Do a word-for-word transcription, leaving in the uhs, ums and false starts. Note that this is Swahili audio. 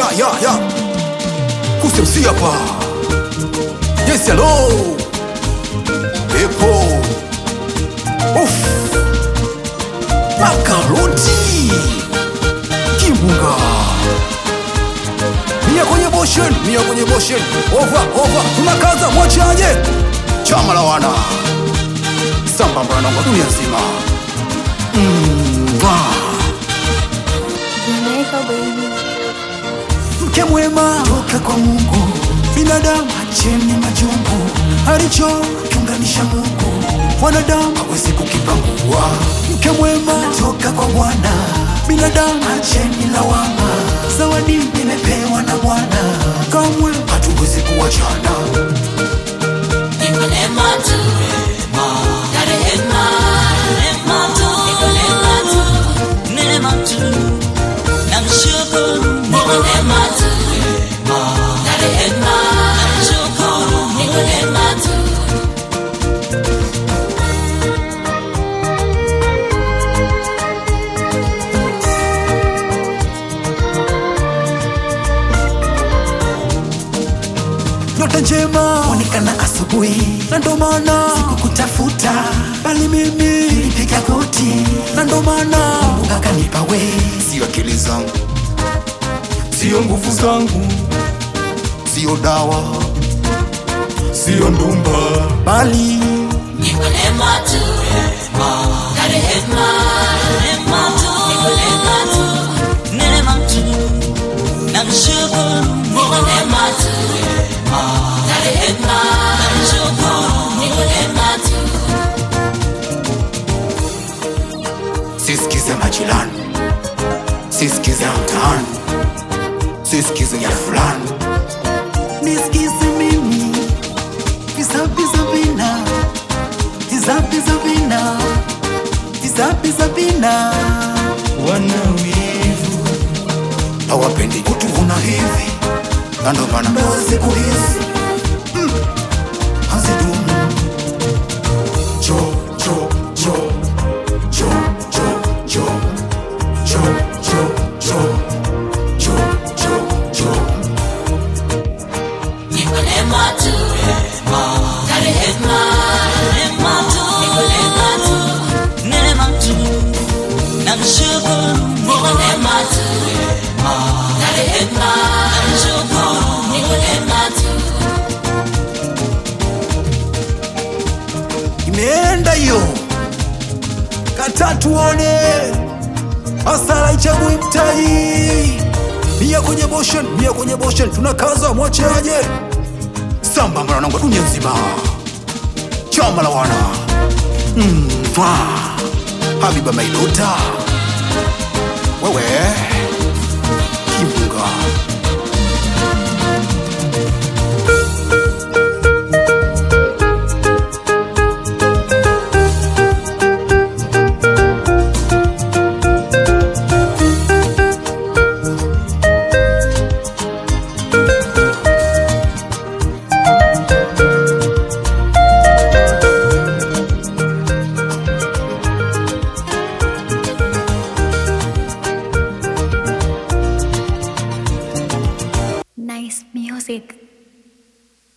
ya ya ya kusemsi hapa. Yes, hello Epo Uff Makaroti Kimbunga Mia kwenye boshen, mia kwenye boshen. Over, over, tunakaza mwachaje. Chama la wana Samba mbana kwa dunia nzima. Mmm Jamaica baby. Mke mwema toka kwa Mungu, binadamu acheni majungu. Alicho kiunganisha Mungu, wanadamu hawezi kukipangua. Mke mwema toka kwa Bwana, binadamu acheni lawama. Zawadi nimepewa na Bwana, kamwe hatuwezi kuachana. Niko neema tu, na rehema, neema tu, niko neema tu, neema tu, namshukuru. Niko neema tu, na rehema, namshukuru. Niko neema tu. Nyota njema onekana asubuhi, na ndo maana sikukutafuta, bali mimi nilipiga goti, na ndo maana Mungu akanipa we. Sio akili zangu, sio nguvu zangu, sio dawa, sio ndumba, bali Niko neema tu, na rehema, neema tu, niko neema tu, neema tu, namshukuru. Niko neema tu, na rehema, namshukuru. Niko neema tu. sisikize majirani, sisikize mtaani, sisikize ya fulani, nisikize mimi. Vizabiza vina, vizabiza vina, vizabiza vina. Wana wivu hawapendi kutuona hivi, na ndo maana ndoa siku hizi mm, hazidumu. Jo, jo, jo, jo, jo, jo, jo, jo, jo, jo, jo, jo. Niko neema tu, na rehema, neema tu, niko neema tu, neema tu, namshukuru. Niko neema tu, na rehema, namshukuru. Niko neema tu. Imeenda hiyo kata tuone, hasara ichagui mtai. Mia kwenye boshen, mia kwenye boshen, tunakaza mwache aje. Samba mbana kwa dunia nzima, chama la wana mm, Habiba Mailota wewe Kimbunga.